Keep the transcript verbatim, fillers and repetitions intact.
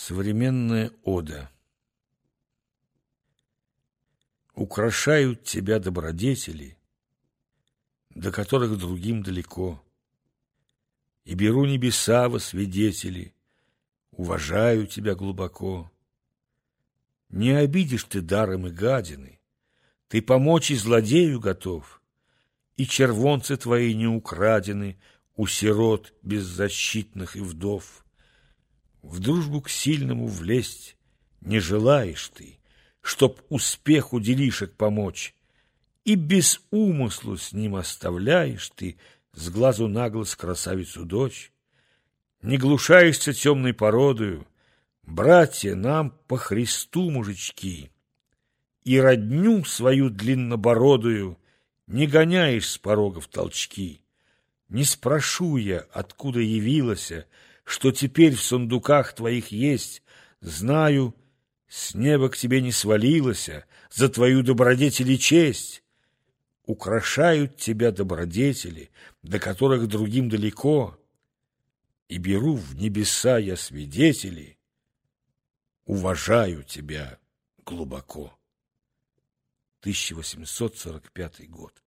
Современная ода. Украшают тебя добродетели, до которых другим далеко. И беру небеса во свидетели, уважаю тебя глубоко. Не обидишь ты даром и гадины, ты помочь и злодею готов, и червонцы твои не украдены у сирот беззащитных и вдов. В дружбу к сильному влезть не желаешь ты, чтоб успеху делишек помочь, и без умыслу с ним оставляешь ты с глазу на глаз красавицу дочь. Не глушаешься темной породою, братья, нам по Христу мужички, и родню свою длиннобородую не гоняешь с порогов толчки. Не спрошу я, откуда явилася, что теперь в сундуках твоих есть, знаю, с неба к тебе не свалилася за твою добродетель и честь. Украшают тебя добродетели, до которых другим далеко, и беру в небеса я свидетели, уважаю тебя глубоко. тысяча восемьсот сорок пятый год.